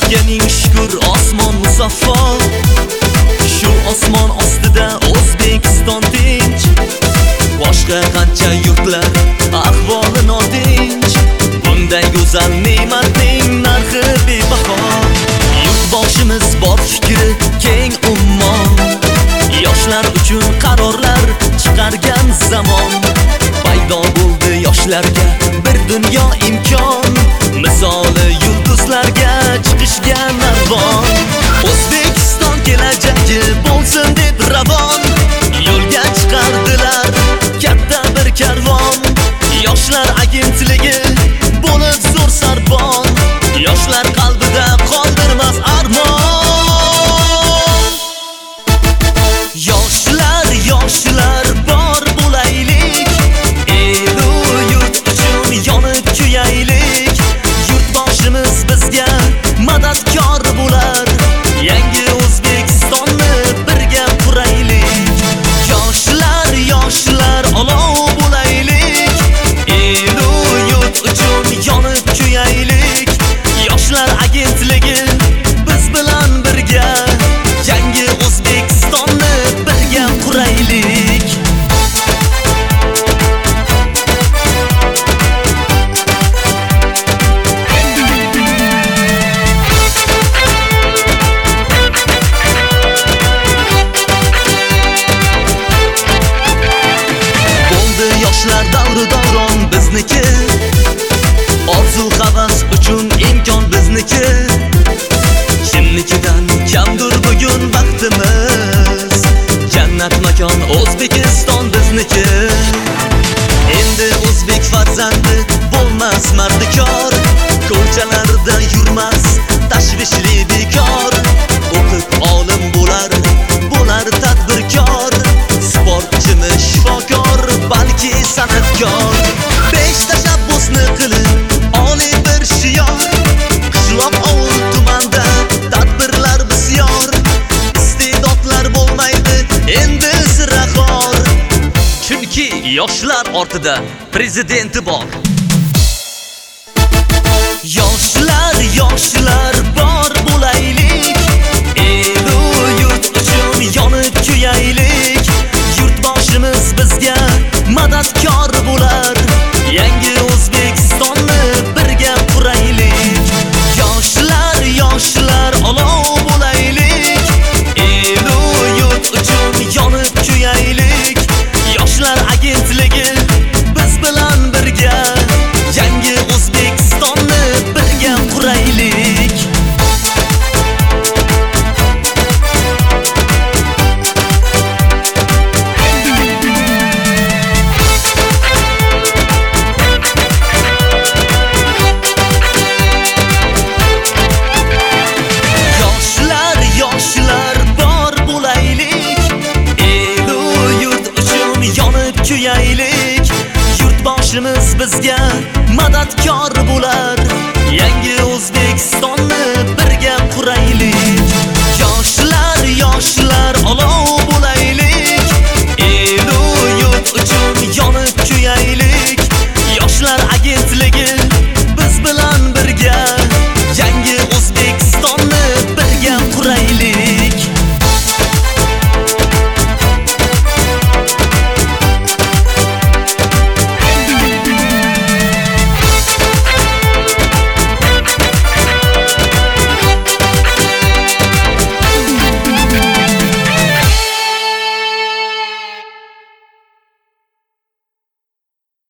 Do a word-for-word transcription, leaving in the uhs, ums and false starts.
Allohga ming shukr, osmon musaffo. Shu osmon ostida O'zbekiston tinch. Boshqa qancha yurtlar ahvoli notinch. Bunday go'zal ne'matning narxi bebaho. Yurtboshimiz bor, fikri keng ummon. Yoshlar uchun qarorlar chiqargan zamon. Paydo bo'ldi yoshlarga bir dunyo imkon. Misoli yulduzlarga chiqishga narvon. O'zbekiston kelajagi bo'lsin deb ravon. Yo'lga chiqardilar katta bir karvon. Yoshlar agentligi bo'lib zo'r sarbon. Yoshlar qalbida qoldirmas armon. Yoshlar, yoshlar bor bo'laylik. Elu yurt uchun yonib kuyaylik. Yurtboshimiz bizga madadkor bo'lar. Yangi O'zbekistonni birga quraylik. Yoshlar, yoshlar olov bo'laylik. Elu yurt uchun yonib kuyaylik. Yoshlar agentligi biz bilan birga. Yangi O'zbekistonni birga quraylik. Bo'ldi yoshlar davri davron bizniki. Orzu havas uchun imkon bizniki. Kimnikidan kamdir bugun vaqtimiz. Jannat makon O'zbekiston bizniki. Endi o'zbek farzandi bo'lmas mardikor. Ko'chalarda yurmas tashvishli bekor. O'qib olim bo'lar, bo'lar tadbirkor. Sportchimi shifokor, balki san'atkor. Besh tashabbusni qilib oliy bir shior. Qishloq ovul tumanda tadbirlar bisyor. Iste'dodlar bo'lmaydi endi sirahor. Chunki yoshlar ortida prezidenti bor. Yoshlar